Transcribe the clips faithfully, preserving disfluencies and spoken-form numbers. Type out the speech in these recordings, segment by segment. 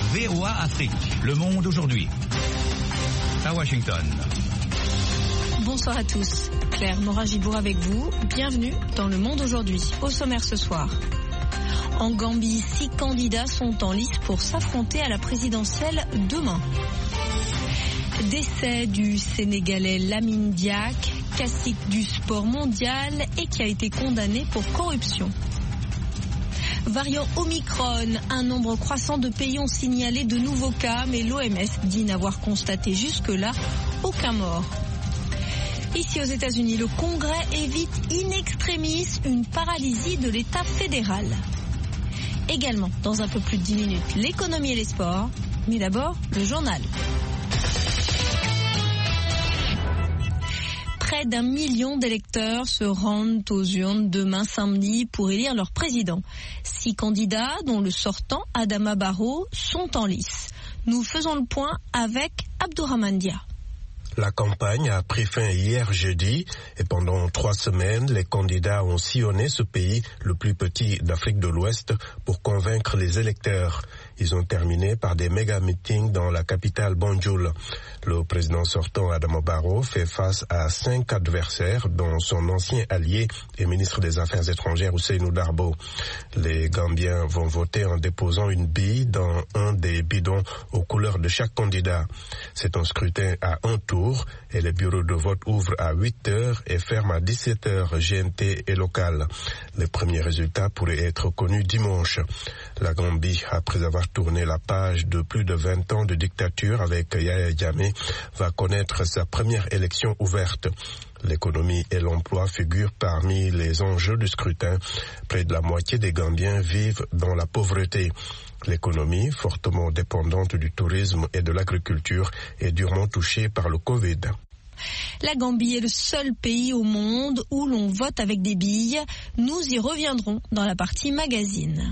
V O A Afrique. Le monde aujourd'hui. À Washington. Bonsoir à tous. Claire Morin-Gibour avec vous. Bienvenue dans Le Monde aujourd'hui. Au sommaire ce soir. En Gambie, six candidats sont en lice pour s'affronter à la présidentielle demain. Décès du Sénégalais Lamine Diack, cacique du sport mondial et qui a été condamné pour corruption. Variant Omicron, un nombre croissant de pays ont signalé de nouveaux cas, mais l'O M S dit n'avoir constaté jusque-là aucun mort. Ici aux États-Unis, le Congrès évite in extremis une paralysie de l'État fédéral. Également, dans un peu plus de dix minutes, l'économie et les sports, mais d'abord le journal. Près d'un million d'électeurs se rendent aux urnes demain samedi pour élire leur président. Six candidats, dont le sortant Adama Barrow, sont en lice. Nous faisons le point avec Abdourahmane Dia. La campagne a pris fin hier jeudi et pendant trois semaines, les candidats ont sillonné ce pays, le plus petit d'Afrique de l'Ouest, pour convaincre les électeurs. Ils ont terminé par des méga-meetings dans la capitale Banjul. Le président sortant Adama Barrow fait face à cinq adversaires, dont son ancien allié et ministre des Affaires étrangères Ousseynou Darbo. Les Gambiens vont voter en déposant une bille dans un des bidons aux couleurs de chaque candidat. C'est un scrutin à un tour et les bureaux de vote ouvrent à huit heures et ferment à dix-sept heures G M T et local. Les premiers résultats pourraient être connus dimanche. La Gambie, après avoir tourné la page de plus de vingt ans de dictature avec Yahya Jammeh, va connaître sa première élection ouverte. L'économie et l'emploi figurent parmi les enjeux du scrutin. Près de la moitié des Gambiens vivent dans la pauvreté. L'économie, fortement dépendante du tourisme et de l'agriculture, est durement touchée par le Covid. La Gambie est le seul pays au monde où l'on vote avec des billes. Nous y reviendrons dans la partie magazine.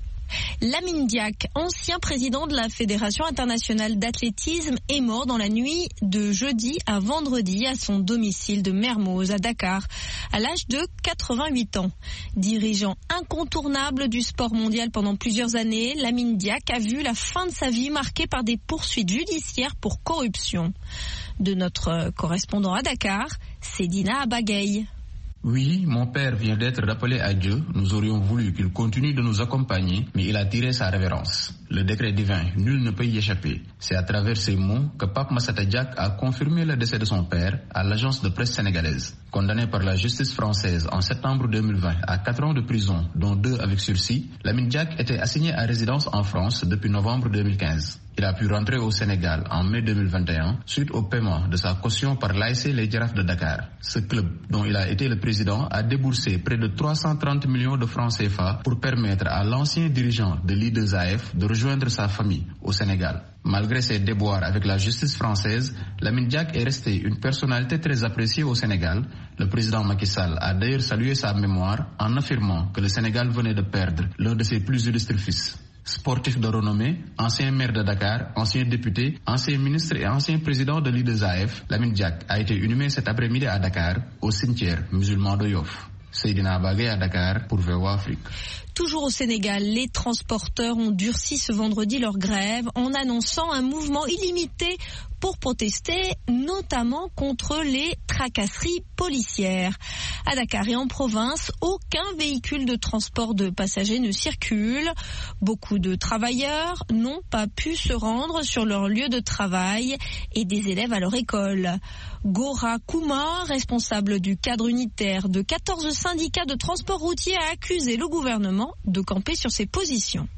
Lamine Diack, ancien président de la Fédération internationale d'athlétisme, est mort dans la nuit de jeudi à vendredi à son domicile de Mermoz à Dakar, à l'âge de quatre-vingt-huit ans. Dirigeant incontournable du sport mondial pendant plusieurs années, Lamine Diack a vu la fin de sa vie marquée par des poursuites judiciaires pour corruption. De notre correspondant à Dakar, Sedina Abagaye. Oui, mon père vient d'être rappelé à Dieu. Nous aurions voulu qu'il continue de nous accompagner, mais il a tiré sa révérence. Le décret divin, nul ne peut y échapper. C'est à travers ces mots que Pape Massata Diack a confirmé le décès de son père à l'agence de presse sénégalaise. Condamné par la justice française en septembre deux mille vingt à quatre ans de prison, dont deux avec sursis, Lamine Diack était assigné à résidence en France depuis novembre deux mille quinze. Il a pu rentrer au Sénégal en mai deux mille vingt et un suite au paiement de sa caution par l'A S C Les Girafes de Dakar. Ce club, dont il a été le président, a déboursé près de trois cent trente millions de francs C F A pour permettre à l'ancien dirigeant de l'I deux A F de rejoindre sa famille au Sénégal. Malgré ses déboires avec la justice française, Lamine Diack est resté une personnalité très appréciée au Sénégal. Le président Macky Sall a d'ailleurs salué sa mémoire en affirmant que le Sénégal venait de perdre l'un de ses plus illustres fils. Sportif de renommée, ancien maire de Dakar, ancien député, ancien ministre et ancien président de l'I deux A F, Lamine Diack a été inhumé cet après-midi à Dakar, au cimetière musulman de Yoff. Seydina Abagaye à Dakar pour V O A Afrique. Toujours au Sénégal, les transporteurs ont durci ce vendredi leur grève en annonçant un mouvement illimité pour protester notamment contre les tracasseries policières. À Dakar et en province, aucun véhicule de transport de passagers ne circule. Beaucoup de travailleurs n'ont pas pu se rendre sur leur lieu de travail et des élèves à leur école. Gora Kouma, responsable du cadre unitaire de quatorze syndicats de transport routier, a accusé le gouvernement de camper sur ses positions.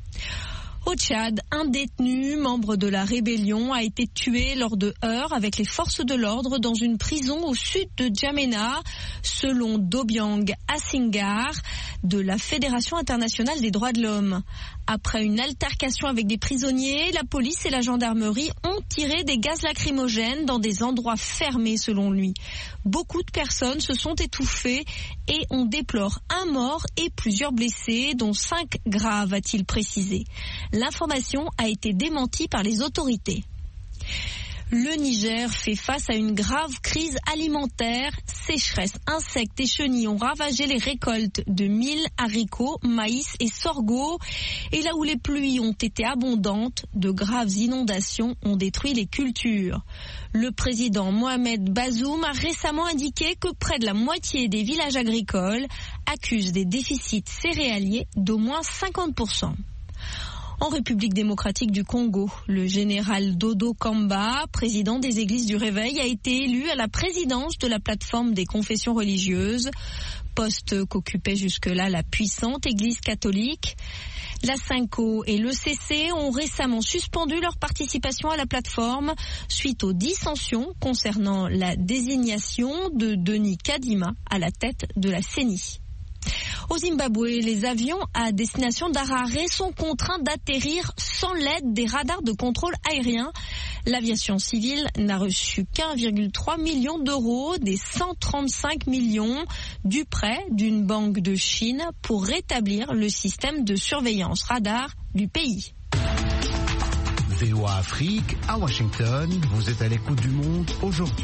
Au Tchad, un détenu, membre de la rébellion, a été tué lors de heurts avec les forces de l'ordre dans une prison au sud de Djamena, selon Dobiang Asingar de la Fédération internationale des droits de l'homme. Après une altercation avec des prisonniers, la police et la gendarmerie ont tiré des gaz lacrymogènes dans des endroits fermés selon lui. Beaucoup de personnes se sont étouffées et on déplore un mort et plusieurs blessés, dont cinq graves, a-t-il précisé. L'information a été démentie par les autorités. Le Niger fait face à une grave crise alimentaire. Sécheresse, insectes et chenilles ont ravagé les récoltes de mil, haricots, maïs et sorgho. Et là où les pluies ont été abondantes, de graves inondations ont détruit les cultures. Le président Mohamed Bazoum a récemment indiqué que près de la moitié des villages agricoles accusent des déficits céréaliers d'au moins cinquante pour cent. En République démocratique du Congo, le général Dodo Kamba, président des Églises du Réveil, a été élu à la présidence de la plateforme des confessions religieuses, poste qu'occupait jusque-là la puissante Église catholique. La Synco et l'E C C ont récemment suspendu leur participation à la plateforme suite aux dissensions concernant la désignation de Denis Kadima à la tête de la C E N I. Au Zimbabwe, les avions à destination d'Harare sont contraints d'atterrir sans l'aide des radars de contrôle aérien. L'aviation civile n'a reçu qu'un virgule trois million d'euros des cent trente-cinq millions du prêt d'une banque de Chine pour rétablir le système de surveillance radar du pays. V O A Afrique, à Washington, vous êtes à l'écoute du monde aujourd'hui.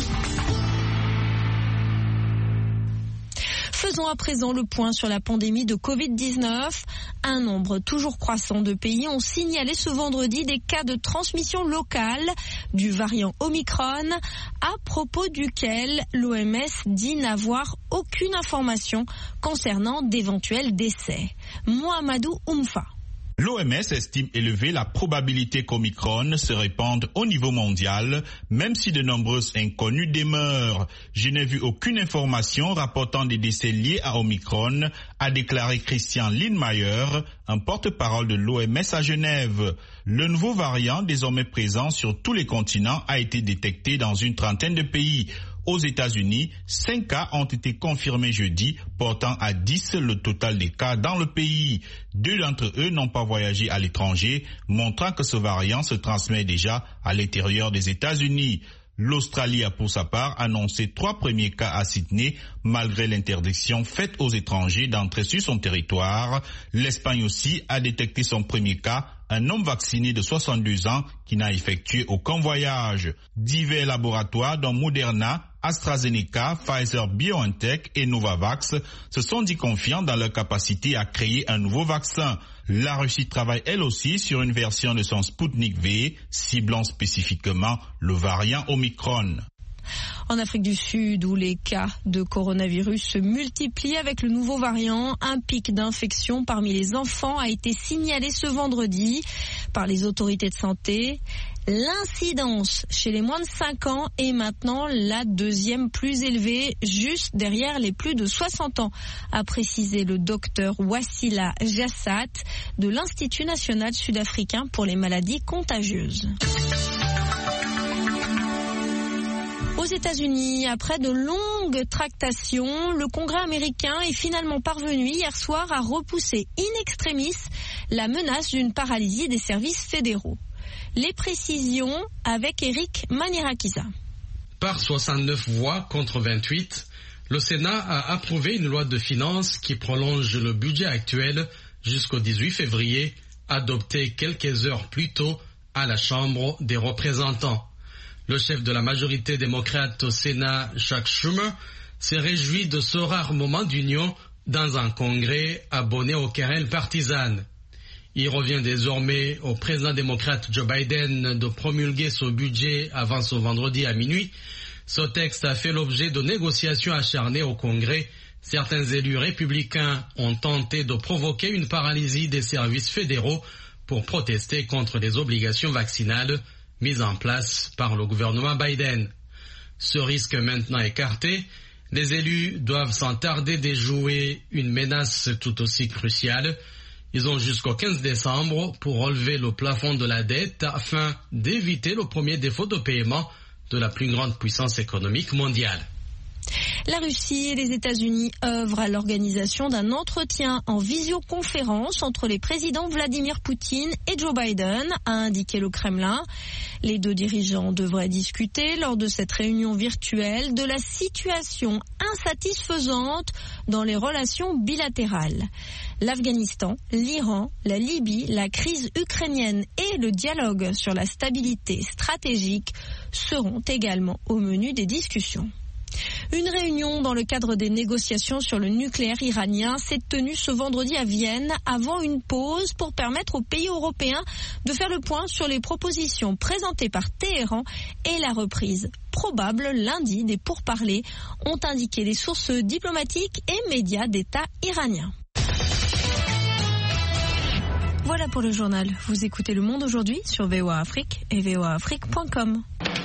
Faisons à présent le point sur la pandémie de covid dix-neuf. Un nombre toujours croissant de pays ont signalé ce vendredi des cas de transmission locale du variant Omicron, à propos duquel l'O M S dit n'avoir aucune information concernant d'éventuels décès. Mohamedou Oumfa. L'O M S estime élever la probabilité qu'Omicron se répande au niveau mondial, même si de nombreuses inconnues demeurent. Je n'ai vu aucune information rapportant des décès liés à Omicron, a déclaré Christian Lindmeier, un porte-parole de l'O M S à Genève. Le nouveau variant, désormais présent sur tous les continents, a été détecté dans une trentaine de pays. Aux États-Unis, cinq cas ont été confirmés jeudi, portant à dix le total des cas dans le pays. Deux d'entre eux n'ont pas voyagé à l'étranger, montrant que ce variant se transmet déjà à l'intérieur des États-Unis. L'Australie a pour sa part annoncé trois premiers cas à Sydney, malgré l'interdiction faite aux étrangers d'entrer sur son territoire. L'Espagne aussi a détecté son premier cas, un homme vacciné de soixante-deux ans qui n'a effectué aucun voyage. Divers laboratoires dont Moderna, AstraZeneca, Pfizer-BioNTech et Novavax se sont dit confiants dans leur capacité à créer un nouveau vaccin. La Russie travaille elle aussi sur une version de son Sputnik V, ciblant spécifiquement le variant Omicron. En Afrique du Sud, où les cas de coronavirus se multiplient avec le nouveau variant, un pic d'infection parmi les enfants a été signalé ce vendredi par les autorités de santé. L'incidence chez les moins de cinq ans est maintenant la deuxième plus élevée, juste derrière les plus de soixante ans, a précisé le docteur Wassila Jassat de l'Institut national sud-africain pour les maladies contagieuses. Aux États-Unis, après de longues tractations, le Congrès américain est finalement parvenu hier soir à repousser in extremis la menace d'une paralysie des services fédéraux. Les précisions avec Eric Manierakiza. Par soixante-neuf voix contre vingt-huit, le Sénat a approuvé une loi de finances qui prolonge le budget actuel jusqu'au dix-huit février, adopté quelques heures plus tôt à la Chambre des représentants. Le chef de la majorité démocrate au Sénat, Chuck Schumer, s'est réjoui de ce rare moment d'union dans un congrès abonné aux querelles partisanes. Il revient désormais au président démocrate Joe Biden de promulguer ce budget avant ce vendredi à minuit. Ce texte a fait l'objet de négociations acharnées au Congrès. Certains élus républicains ont tenté de provoquer une paralysie des services fédéraux pour protester contre les obligations vaccinales mises en place par le gouvernement Biden. Ce risque maintenant écarté, les élus doivent sans tarder déjouer une menace tout aussi cruciale. Ils ont jusqu'au quinze décembre pour relever le plafond de la dette afin d'éviter le premier défaut de paiement de la plus grande puissance économique mondiale. La Russie et les États-Unis œuvrent à l'organisation d'un entretien en visioconférence entre les présidents Vladimir Poutine et Joe Biden, a indiqué le Kremlin. Les deux dirigeants devraient discuter lors de cette réunion virtuelle de la situation insatisfaisante dans les relations bilatérales. L'Afghanistan, l'Iran, la Libye, la crise ukrainienne et le dialogue sur la stabilité stratégique seront également au menu des discussions. Une réunion dans le cadre des négociations sur le nucléaire iranien s'est tenue ce vendredi à Vienne avant une pause pour permettre aux pays européens de faire le point sur les propositions présentées par Téhéran et la reprise probable lundi des pourparlers, ont indiqué les sources diplomatiques et médias d'État iraniens. Voilà pour le journal. Vous écoutez Le Monde aujourd'hui sur V O A Afrique et v o a afrique point com.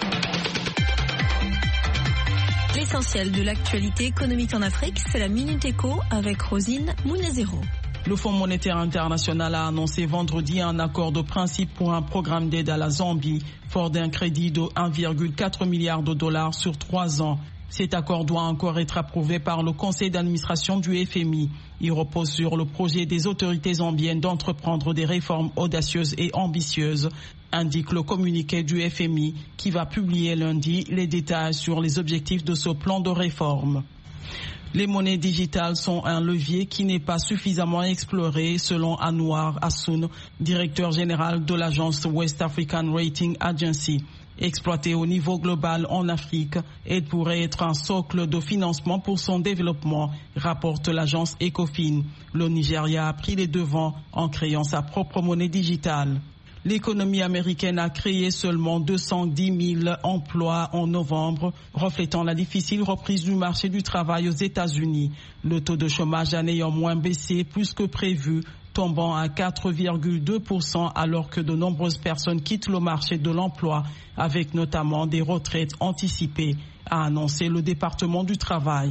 L'essentiel de l'actualité économique en Afrique, c'est la Minute Éco avec Rosine Mounezero. Le Fonds monétaire international a annoncé vendredi un accord de principe pour un programme d'aide à la Zambie, fort d'un crédit de un virgule quatre milliard de dollars sur trois ans. Cet accord doit encore être approuvé par le conseil d'administration du F M I. Il repose sur le projet des autorités zambiennes d'entreprendre des réformes audacieuses et ambitieuses, indique le communiqué du F M I qui va publier lundi les détails sur les objectifs de ce plan de réforme. Les monnaies digitales sont un levier qui n'est pas suffisamment exploré selon Anwar Hassoun, directeur général de l'agence West African Rating Agency. Exploitée au niveau global en Afrique, elle pourrait être un socle de financement pour son développement, rapporte l'agence Ecofin. Le Nigeria a pris les devants en créant sa propre monnaie digitale. L'économie américaine a créé seulement deux cent dix mille emplois en novembre, reflétant la difficile reprise du marché du travail aux États-Unis. Le taux de chômage a néanmoins baissé plus que prévu, tombant à quatre virgule deux pour cent alors que de nombreuses personnes quittent le marché de l'emploi, avec notamment des retraites anticipées, a annoncé le département du travail.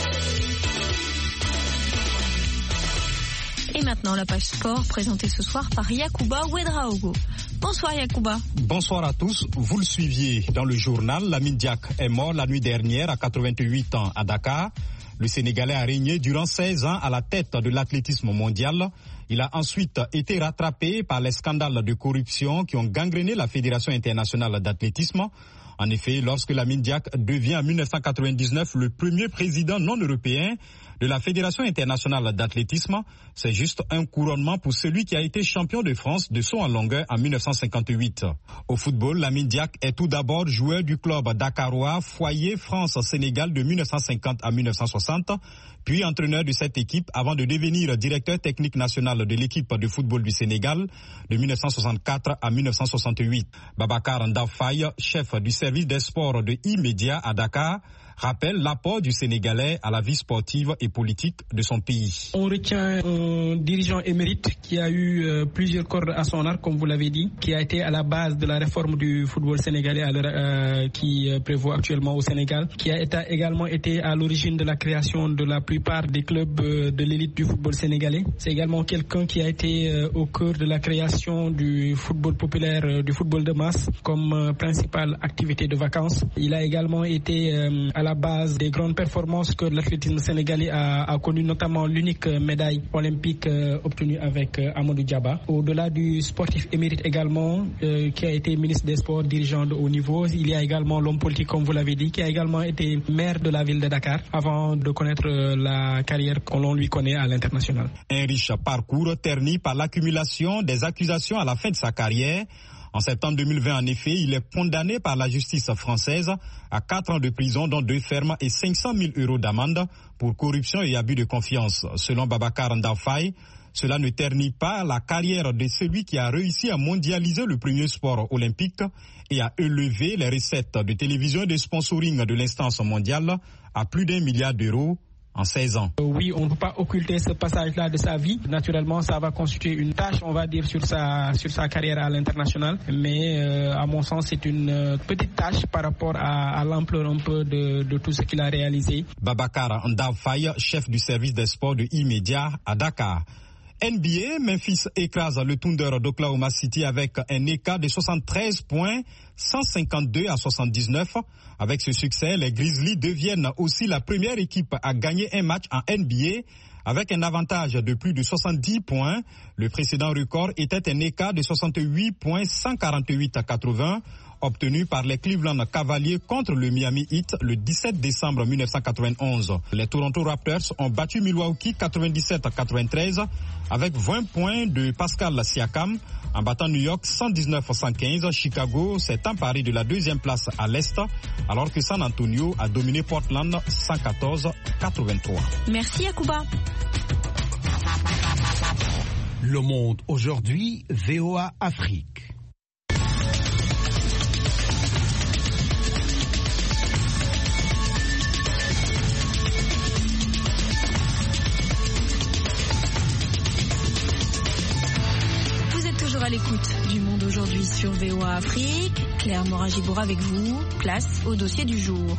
Et maintenant, la page sport présentée ce soir par Yacouba Ouedraogo. Bonsoir Yacouba. Bonsoir à tous. Vous le suiviez dans le journal. Lamine Diack est mort la nuit dernière à quatre-vingt-huit ans à Dakar. Le Sénégalais a régné durant seize ans à la tête de l'athlétisme mondial. Il a ensuite été rattrapé par les scandales de corruption qui ont gangréné la Fédération internationale d'athlétisme. En effet, lorsque Lamine Diack devient en mille neuf cent quatre-vingt-dix-neuf le premier président non européen de la Fédération internationale d'athlétisme, c'est juste un couronnement pour celui qui a été champion de France de saut en longueur en mille neuf cent cinquante-huit. Au football, Lamine Diack est tout d'abord joueur du club dakarois Foyer France-Sénégal de mille neuf cent cinquante à mille neuf cent soixante, puis entraîneur de cette équipe avant de devenir directeur technique national de l'équipe de football du Sénégal de mille neuf cent soixante-quatre à mille neuf cent soixante-huit. Babacar Ndafaye, chef du service des sports de E-Media à Dakar, rappelle l'apport du Sénégalais à la vie sportive et politique de son pays. On retient un dirigeant émérite qui a eu euh, plusieurs cordes à son arc, comme vous l'avez dit, qui a été à la base de la réforme du football sénégalais à euh, qui euh, prévaut actuellement au Sénégal, qui a été, également été à l'origine de la création de la plupart des clubs euh, de l'élite du football sénégalais. C'est également quelqu'un qui a été euh, au cœur de la création du football populaire, euh, du football de masse, comme euh, principale activité de vacances. Il a également été euh, à la base des grandes performances que l'athlétisme sénégalais a, a connu, notamment l'unique médaille olympique euh, obtenue avec euh, Amadou Diaba. Au-delà du sportif émérite également, euh, qui a été ministre des Sports, dirigeant de haut niveau, il y a également l'homme politique, comme vous l'avez dit, qui a également été maire de la ville de Dakar avant de connaître euh, la carrière que l'on lui connaît à l'international. Un riche parcours terni par l'accumulation des accusations à la fin de sa carrière. En septembre deux mille vingt, en effet, il est condamné par la justice française à quatre ans de prison, dont deux fermes et cinq cent mille euros d'amende pour corruption et abus de confiance. Selon Babacar Ndafaye, cela ne ternit pas la carrière de celui qui a réussi à mondialiser le premier sport olympique et à élever les recettes de télévision et de sponsoring de l'instance mondiale à plus d'un milliard d'euros en seize ans. Oui, on ne peut pas occulter ce passage-là de sa vie. Naturellement, ça va constituer une tâche, on va dire, sur sa, sur sa carrière à l'international. Mais euh, à mon sens, c'est une euh, petite tâche par rapport à, à l'ampleur un peu de, de tout ce qu'il a réalisé. Babacar Ndafaye, chef du service des sports de E-Media à Dakar. N B A, Memphis écrase le Thunder d'Oklahoma City avec un écart de soixante-treize points, cent cinquante-deux à soixante-dix-neuf. Avec ce succès, les Grizzlies deviennent aussi la première équipe à gagner un match en N B A avec un avantage de plus de soixante-dix points. Le précédent record était un écart de soixante-huit points, cent quarante-huit à quatre-vingts. Obtenu par les Cleveland Cavaliers contre le Miami Heat le dix-sept décembre mille neuf cent quatre-vingt-onze. Les Toronto Raptors ont battu Milwaukee quatre-vingt-dix-sept à quatre-vingt-treize avec vingt points de Pascal Siakam en battant New York cent dix-neuf à cent quinze. Chicago s'est emparé de la deuxième place à l'Est alors que San Antonio a dominé Portland cent quatorze à quatre-vingt-trois. Merci Yacouba. Le Monde aujourd'hui, V O A Afrique. À l'écoute du Monde aujourd'hui sur V O A Afrique. Claire Morin-Giboura avec vous. Place au dossier du jour.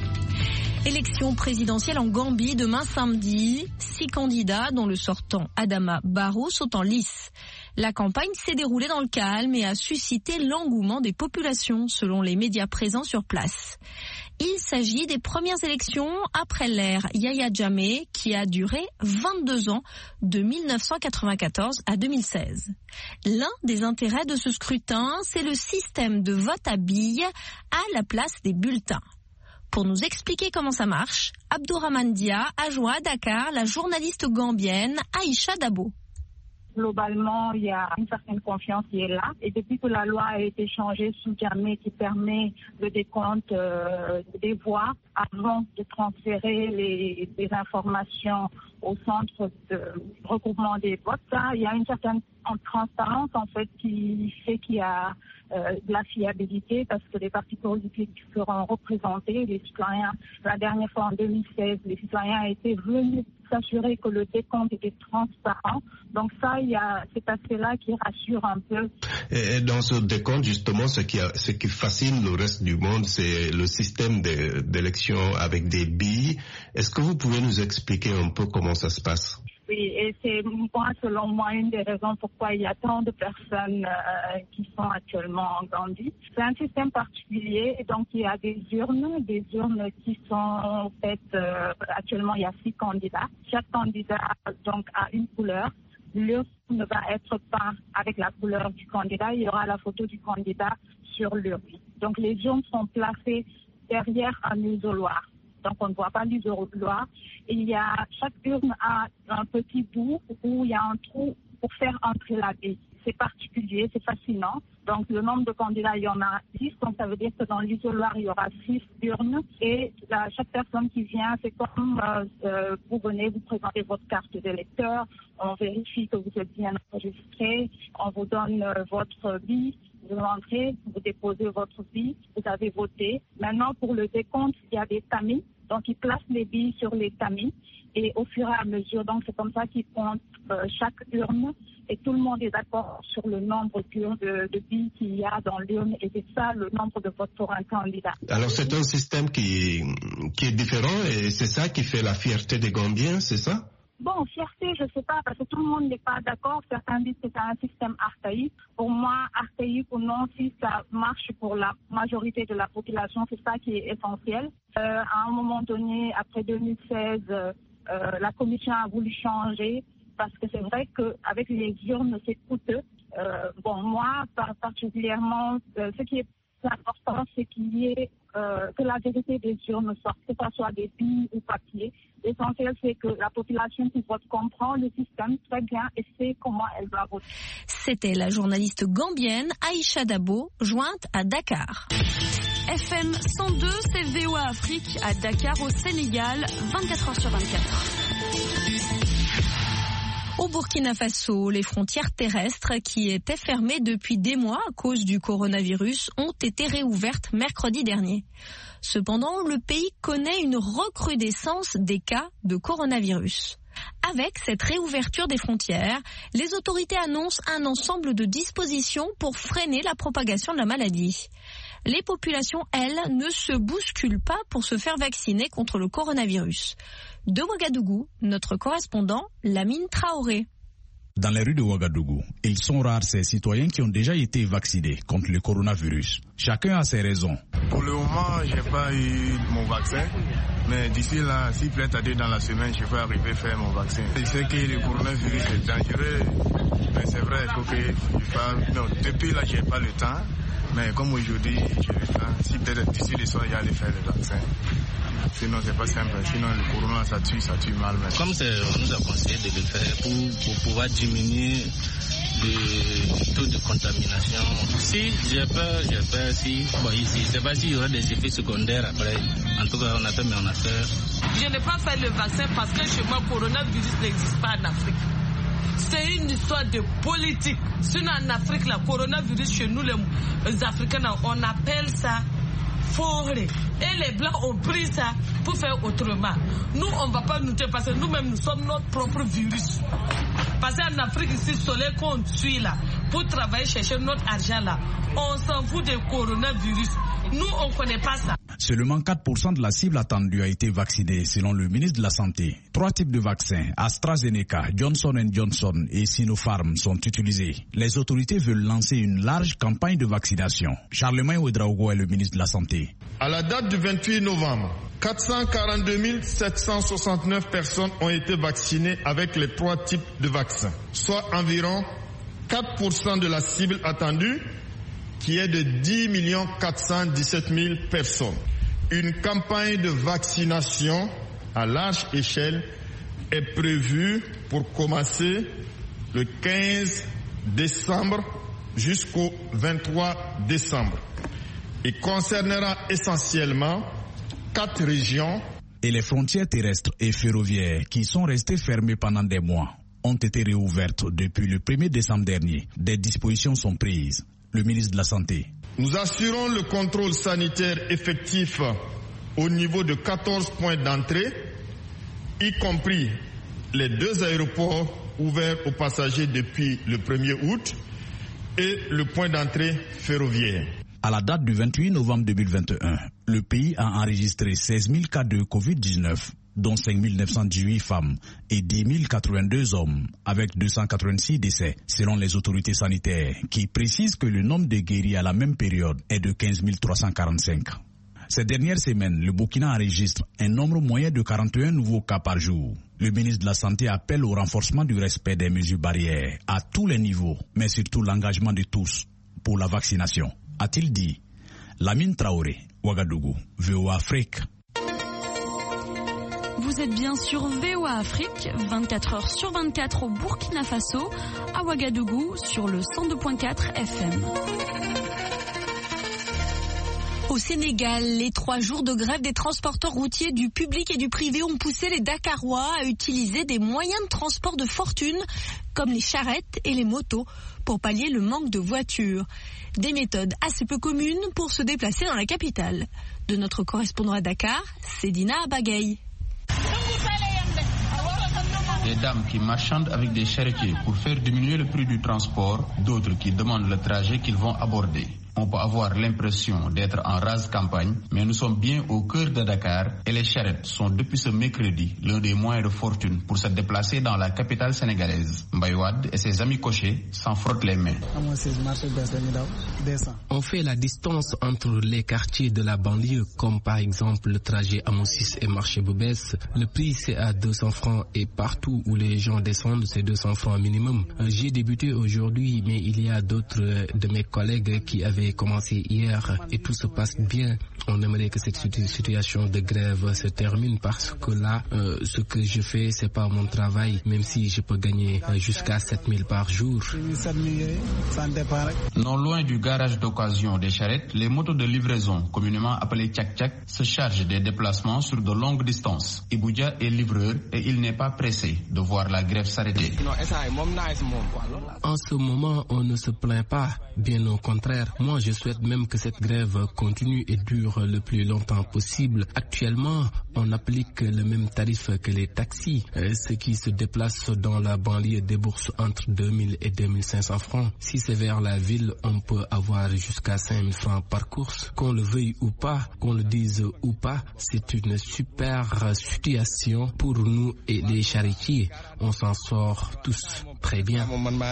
Élection présidentielle en Gambie demain samedi. Six candidats, dont le sortant Adama Barrow, sont en lice. La campagne s'est déroulée dans le calme et a suscité l'engouement des populations, selon les médias présents sur place. Il s'agit des premières élections après l'ère Yahya Jammeh qui a duré vingt-deux ans, de mille neuf cent quatre-vingt-quatorze à deux mille seize. L'un des intérêts de ce scrutin, c'est le système de vote à billes à la place des bulletins. Pour nous expliquer comment ça marche, Abdourahmane Dia a joint à Dakar la journaliste gambienne Aïcha Dabo. Globalement, il y a une certaine confiance qui est là. Et depuis que la loi a été changée sous Jammeh qui permet le décompte euh, des voix avant de transférer les, les informations au centre de regroupement des votes, ça, il y a une certaine transparence en fait qui fait qu'il y a euh, de la fiabilité parce que les partis politiques seront représentés, les citoyens. La dernière fois en deux mille seize, les citoyens étaient venus s'assurer que le décompte était transparent. Donc ça, il y a cet aspect-là qui rassure un peu. Et dans ce décompte, justement, ce qui, a, ce qui fascine le reste du monde, c'est le système de, d'élection avec des billes. Est-ce que vous pouvez nous expliquer un peu comment ça se passe? Oui, et c'est moi, selon moi, une des raisons pourquoi il y a tant de personnes euh, qui sont actuellement en Gambie. C'est un système particulier, donc il y a des urnes, des urnes qui sont faites, euh, actuellement il y a six candidats. Chaque candidat donc a une couleur. L'urne va être peinte avec la couleur du candidat, il y aura la photo du candidat sur l'urne. Donc les urnes sont placées derrière un isoloir. Donc on ne voit pas l'isoloir. Il y a, chaque urne a un petit bout où il y a un trou pour faire entrer la bille. C'est particulier, c'est fascinant. Donc le nombre de candidats, il y en a six. Donc ça veut dire que dans l'isoloir, il y aura six urnes. Et là, chaque personne qui vient, c'est comme euh, euh, vous venez, vous présentez votre carte d'électeur. On vérifie que vous êtes bien enregistré. On vous donne euh, votre bille. Vous entrez, vous déposez votre bille, vous avez voté. Maintenant, pour le décompte, il y a des tamis. Donc, ils placent les billes sur les tamis et au fur et à mesure, donc c'est comme ça qu'ils comptent euh, chaque urne et tout le monde est d'accord sur le nombre de, de billes qu'il y a dans l'urne et c'est ça le nombre de votes pour un candidat. Alors, c'est un système qui, qui est différent et c'est ça qui fait la fierté des Gambiens, c'est ça? Bon, fierté, je ne sais pas, parce que tout le monde n'est pas d'accord. Certains disent que c'est un système archaïque. Pour moi, archaïque ou non, si ça marche pour la majorité de la population, c'est ça qui est essentiel. Euh, à un moment donné, après deux mille seize, euh, la commission a voulu changer, parce que c'est vrai qu'avec les urnes, c'est coûteux. Euh, bon, moi, particulièrement, euh, ce qui est important, c'est qu'il y ait euh, que la vérité des urnes sorte, que ce soit des billes ou papier. L'essentiel, c'est que la population qui vote comprend le système très bien et sait comment elle doit voter. C'était la journaliste gambienne Aïcha Dabo, jointe à Dakar. F M cent deux, c'est V O A Afrique à Dakar au Sénégal, vingt-quatre heures sur vingt-quatre. Au Burkina Faso, les frontières terrestres qui étaient fermées depuis des mois à cause du coronavirus ont été réouvertes mercredi dernier. Cependant, le pays connaît une recrudescence des cas de coronavirus. Avec cette réouverture des frontières, les autorités annoncent un ensemble de dispositions pour freiner la propagation de la maladie. Les populations, elles, ne se bousculent pas pour se faire vacciner contre le coronavirus. De Ouagadougou, notre correspondant Lamine Traoré. Dans les rues de Ouagadougou, ils sont rares ces citoyens qui ont déjà été vaccinés contre le coronavirus. Chacun a ses raisons. Pour le moment, je n'ai pas eu mon vaccin, mais d'ici là, si peut être dans la semaine, je vais arriver à faire mon vaccin. Je sais que le coronavirus est dangereux, mais c'est vrai, il faut que je fasse... Non, depuis là, je n'ai pas le temps, mais comme aujourd'hui, j'ai le temps. Si peut-être d'ici le soir, j'allais faire le vaccin. Sinon, c'est pas simple. Sinon, le corona, ça tue, ça tue mal. Mais... Comme on nous a conseillé de le faire pour, pour pouvoir diminuer le taux de contamination. Si j'ai peur, j'ai peur. Si, bon, ici, je ne sais pas s'il y aura des effets secondaires après. En tout cas, on a fait, mais on a fait. Je n'ai pas fait le vaccin parce que chez moi, le coronavirus n'existe pas en Afrique. C'est une histoire de politique. Sinon, en Afrique, le coronavirus, chez nous, les Africains, on appelle ça forêt. Et les Blancs ont pris ça pour faire autrement. Nous, on ne va pas nous tuer parce que nous-mêmes, nous sommes notre propre virus. Parce qu'en Afrique, ici, le soleil qu'on suit là, pour travailler, chercher notre argent là, on s'en fout du coronavirus. Nous, on ne connaît pas ça. Seulement quatre pour cent de la cible attendue a été vaccinée, selon le ministre de la Santé. Trois types de vaccins, AstraZeneca, Johnson and Johnson et Sinopharm, sont utilisés. Les autorités veulent lancer une large campagne de vaccination. Charlemagne Ouedraogo est le ministre de la Santé. À la date du vingt-huit novembre, quatre cent quarante-deux mille sept cent soixante-neuf personnes ont été vaccinées avec les trois types de vaccins, soit environ quatre pour cent de la cible attendue, qui est de dix millions quatre cent dix-sept mille personnes. Une campagne de vaccination à large échelle est prévue pour commencer le quinze décembre jusqu'au vingt-trois décembre et concernera essentiellement quatre régions. Et les frontières terrestres et ferroviaires qui sont restées fermées pendant des mois ont été réouvertes depuis le premier décembre dernier. Des dispositions sont prises. Le ministre de la Santé. Nous assurons le contrôle sanitaire effectif au niveau de quatorze points d'entrée, y compris les deux aéroports ouverts aux passagers depuis le premier août et le point d'entrée ferroviaire. À la date du vingt-huit novembre deux mille vingt et un, le pays a enregistré seize mille cas de covid dix-neuf, dont cinq mille neuf cent dix-huit femmes et dix mille quatre-vingt-deux hommes, avec deux cent quatre-vingt-six décès, selon les autorités sanitaires, qui précisent que le nombre de guéris à la même période est de quinze mille trois cent quarante-cinq. Ces dernières semaines, le Burkina enregistre un nombre moyen de quarante et un nouveaux cas par jour. Le ministre de la Santé appelle au renforcement du respect des mesures barrières à tous les niveaux, mais surtout l'engagement de tous pour la vaccination, a-t-il dit. Lamine Traoré, Ouagadougou, V O A Afrique. Vous êtes bien sur V O A Afrique, vingt-quatre heures sur vingt-quatre au Burkina Faso, à Ouagadougou sur le cent deux virgule quatre F M. Au Sénégal, les trois jours de grève des transporteurs routiers du public et du privé ont poussé les Dakarois à utiliser des moyens de transport de fortune, comme les charrettes et les motos, pour pallier le manque de voitures. Des méthodes assez peu communes pour se déplacer dans la capitale. De notre correspondant à Dakar, Sedina Abagaye. Des dames qui marchandent avec des charretiers pour faire diminuer le prix du transport, d'autres qui demandent le trajet qu'ils vont aborder. On peut avoir l'impression d'être en rase campagne, mais nous sommes bien au cœur de Dakar et les charrettes sont depuis ce mercredi l'un des moyens de fortune pour se déplacer dans la capitale sénégalaise. Mbaye Wade et ses amis cochers s'en frottent les mains. On fait la distance entre les quartiers de la banlieue, comme par exemple le trajet à Moussis et Marché Boubès. Le prix c'est à deux cents francs et partout où les gens descendent c'est deux cents francs minimum. J'ai débuté aujourd'hui, mais il y a d'autres de mes collègues qui avaient commencé hier et tout se passe bien. On aimerait que cette situation de grève se termine parce que là, euh, ce que je fais, c'est pas mon travail, même si je peux gagner euh, jusqu'à sept mille par jour. Non loin du garage d'occasion des charrettes, les motos de livraison, communément appelées tchak-tchak, se chargent des déplacements sur de longues distances. Iboudia est livreur et il n'est pas pressé de voir la grève s'arrêter. En ce moment, on ne se plaint pas, bien au contraire. Moi, je souhaite même que cette grève continue et dure dure le plus longtemps possible. Actuellement, on applique le même tarif que les taxis. Ceux qui se déplacent dans la banlieue déboursent entre deux mille et deux mille cinq cents francs. Si c'est vers la ville, on peut avoir jusqu'à cinq mille francs par course. Qu'on le veuille ou pas, qu'on le dise ou pas, c'est une super situation pour nous et les charretiers. On s'en sort tous très bien.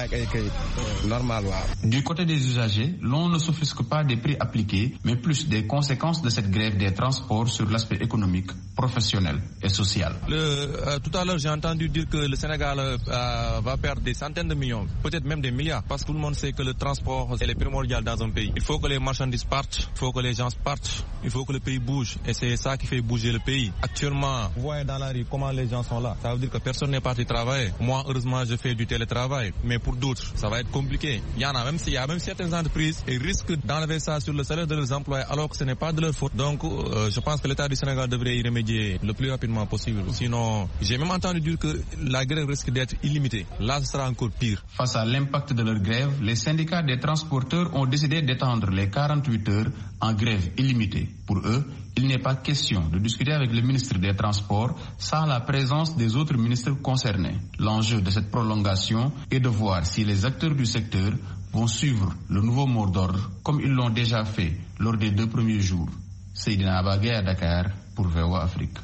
Du côté des usagers, l'on ne s'offusque pas des prix appliqués, mais plus des conséquences de cette grève des transports sur l'aspect économique, professionnel et social. Le, euh, tout à l'heure, j'ai entendu dire que le Sénégal euh, va perdre des centaines de millions, peut-être même des milliards, parce que tout le monde sait que le transport est primordial dans un pays. Il faut que les marchandises partent, il faut que les gens partent, il faut que le pays bouge, et c'est ça qui fait bouger le pays. Actuellement, vous voyez dans la rue comment les gens sont là. Ça veut dire que personne n'est parti travailler. Moi, heureusement, je fais du télétravail, mais pour d'autres, ça va être compliqué. Il y en a même s'il y a même certaines entreprises qui risquent d'enlever ça sur le salaire de leurs employés, alors que ce n'est pas de leur faute. Donc, euh, je pense que l'État du Sénégal devrait y remédier le plus rapidement possible. Sinon, j'ai même entendu dire que la grève risque d'être illimitée. Là, ce sera encore pire. Face à l'impact de leur grève, les syndicats des transporteurs ont décidé d'étendre les quarante-huit heures en grève illimitée. Pour eux, il n'est pas question de discuter avec le ministre des Transports sans la présence des autres ministres concernés. L'enjeu de cette prolongation est de voir si les acteurs du secteur vont suivre le nouveau mot d'ordre comme ils l'ont déjà fait lors des deux premiers jours. Seydina Abagé à Dakar pour V O A Afrique.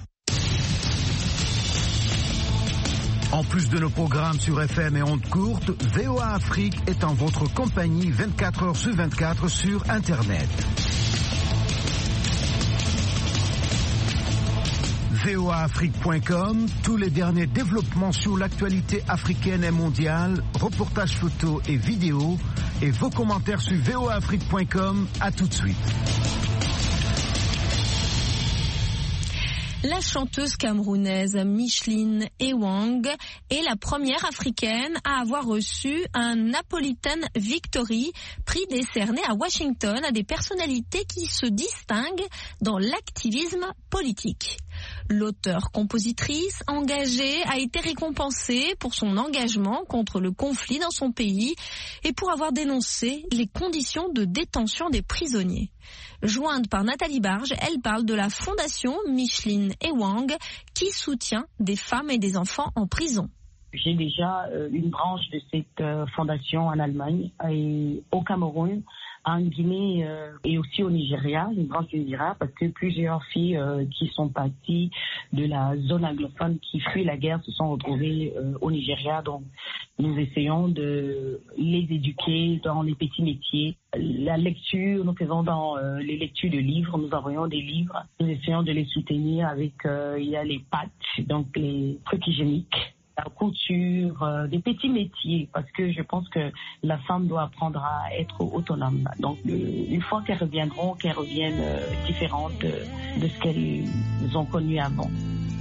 En plus de nos programmes sur F M et ondes courtes, V O A Afrique est en votre compagnie vingt-quatre heures sur vingt-quatre sur Internet. V O A Afrique point com, tous les derniers développements sur l'actualité africaine et mondiale, reportages photos et vidéos, et vos commentaires sur V O A Afrique point com. À tout de suite. La chanteuse camerounaise Micheline Ewang est la première africaine à avoir reçu un Napolitan Victory, prix décerné à Washington à des personnalités qui se distinguent dans l'activisme politique. L'auteure-compositrice engagée a été récompensée pour son engagement contre le conflit dans son pays et pour avoir dénoncé les conditions de détention des prisonniers. Jointe par Nathalie Barge, elle parle de la fondation Micheline Ewang qui soutient des femmes et des enfants en prison. J'ai déjà euh, une branche de cette euh, fondation en Allemagne et au Cameroun, en Guinée euh, et aussi au Nigeria, une branche du Nigeria, parce que plusieurs filles euh, qui sont parties de la zone anglophone qui fuient la guerre se sont retrouvées euh, au Nigeria. Donc, nous essayons de les éduquer dans les petits métiers. La lecture, nous faisons dans euh, les lectures de livres, nous envoyons des livres. Nous essayons de les soutenir avec, euh, il y a les patchs, donc les trucs hygiéniques, la couture, euh, des petits métiers, parce que je pense que la femme doit apprendre à être autonome. Donc, euh, une fois qu'elles reviendront, qu'elles reviennent euh, différentes de, de ce qu'elles ont connu avant.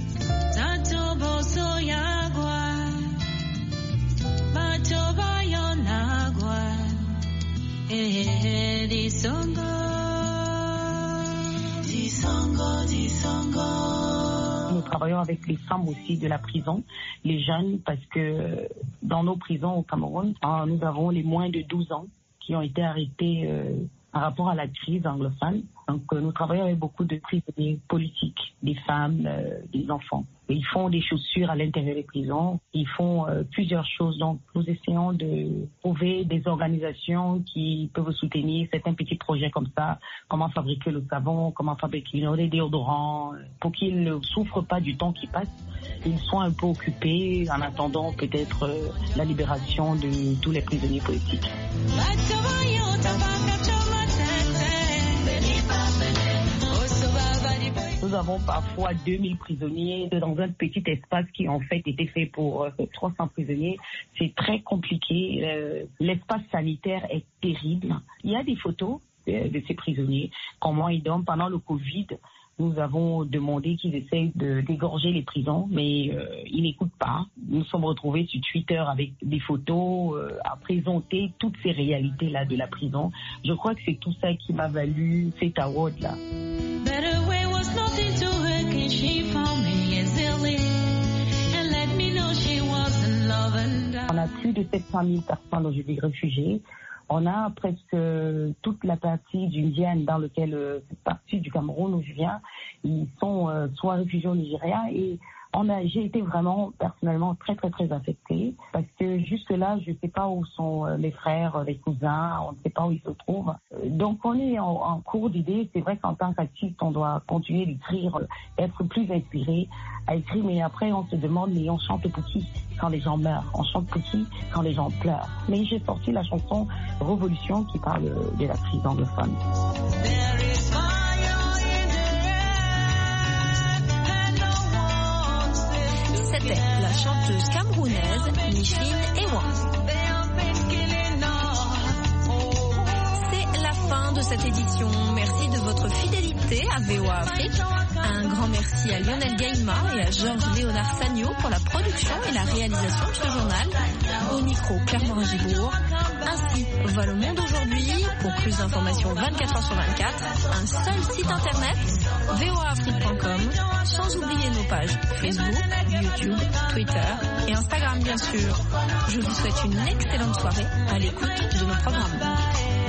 Nous travaillons avec les femmes aussi de la prison, les jeunes, parce que dans nos prisons au Cameroun, nous avons les moins de douze ans qui ont été arrêtés euh, en rapport à la crise anglophone. Donc euh, nous travaillons avec beaucoup de prisonniers politiques, des femmes, euh, des enfants. Et ils font des chaussures à l'intérieur des prisons, ils font euh, plusieurs choses. Donc nous essayons de trouver des organisations qui peuvent soutenir certains petits projets comme ça, comment fabriquer le savon, comment fabriquer les déodorants, pour qu'ils ne souffrent pas du temps qui passe. Ils sont un peu occupés en attendant peut-être euh, la libération de tous les prisonniers politiques. Nous avons parfois deux mille prisonniers dans un petit espace qui en fait était fait pour euh, trois cents prisonniers. C'est très compliqué. Euh, l'espace sanitaire est terrible. Il y a des photos euh, de ces prisonniers, comment ils dorment pendant le Covid. Nous avons demandé qu'ils essayent de dégorger les prisons, mais euh, ils n'écoutent pas. Nous sommes retrouvés sur Twitter avec des photos euh, à présenter toutes ces réalités-là de la prison. Je crois que c'est tout ça qui m'a valu cet award-là. On a plus de sept cent mille personnes aujourd'hui réfugiées. On a presque toute la partie indienne dans laquelle, euh, cette partie du Cameroun où je viens, ils sont euh, soit réfugiés au Nigeria et on a, j'ai été vraiment personnellement très très très affectée parce que jusque là je ne sais pas où sont les frères, les cousins, on ne sait pas où ils se trouvent. Donc on est en, en cours d'idées. C'est vrai qu'en tant qu'artiste on doit continuer d'écrire, être plus inspiré à écrire, mais après on se demande mais on chante pour qui quand les gens meurent, on chante pour qui quand les gens pleurent. Mais j'ai sorti la chanson Révolution qui parle de la crise anglophone. C'était la chanteuse camerounaise Micheline Ewa. C'est la fin de cette édition. Merci de votre fidélité à V O A Afrique. Un grand merci à Lionel Gaïma et à Georges Léonard Sagno pour la production et la réalisation de ce journal. Au micro, Claire Morin-Gibourg. Ainsi va le monde aujourd'hui. Pour plus d'informations vingt-quatre heures sur vingt-quatre, un seul site internet, v o a afrique point com, sans oublier nos pages Facebook, YouTube, Twitter et Instagram bien sûr. Je vous souhaite une excellente soirée à l'écoute de nos programmes.